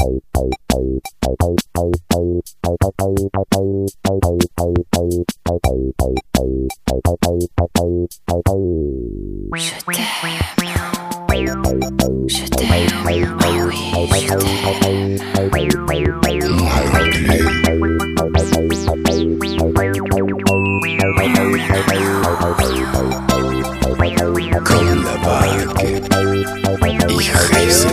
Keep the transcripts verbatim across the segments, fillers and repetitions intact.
Je t'aime, oh oui, je t'aime. Comme la vague, ich reiße.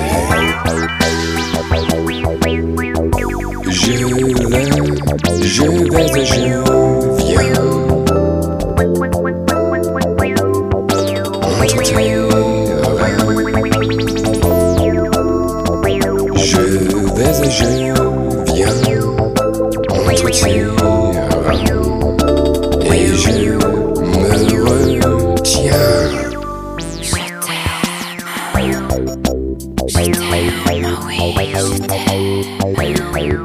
Je vais, je vais et je viens. Entre tes reins. Je vais et je viens. Entre tes reins. Et je me retiens. Je t'aime, je t'aime, oh oui, je t'aime.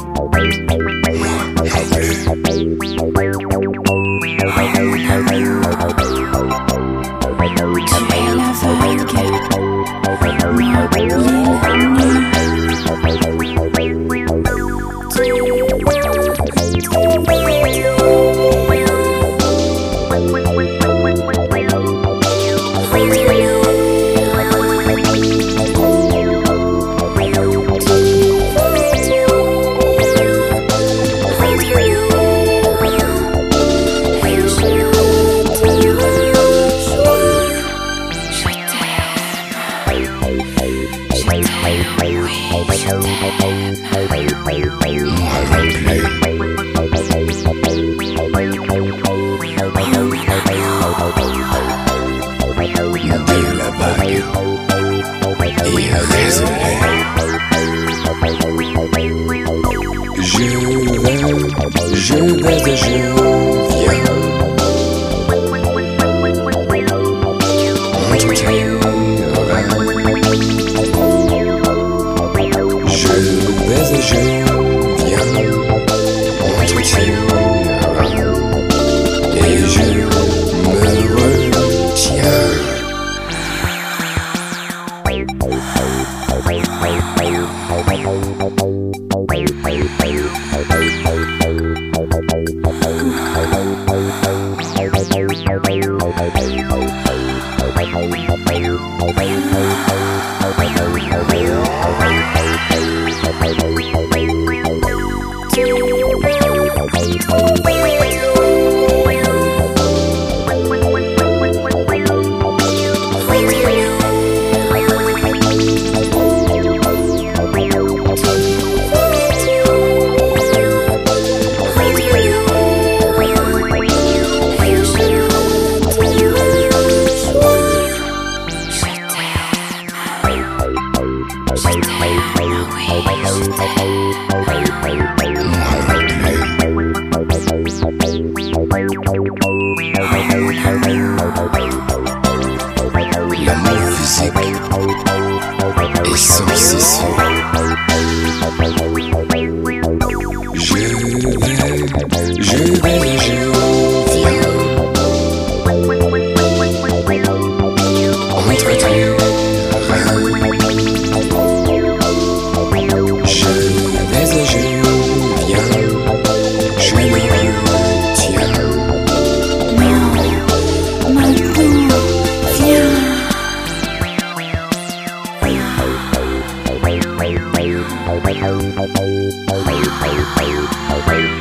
Je vais et je viens. Entre tes reins. Je vais et je viens. Entre tes reins. Et je me retiens. L'amour physique est sans cesse. Je vais, je vais et je viens. Entre tes reins. Je vais et je viens. Je me retiens. Bye.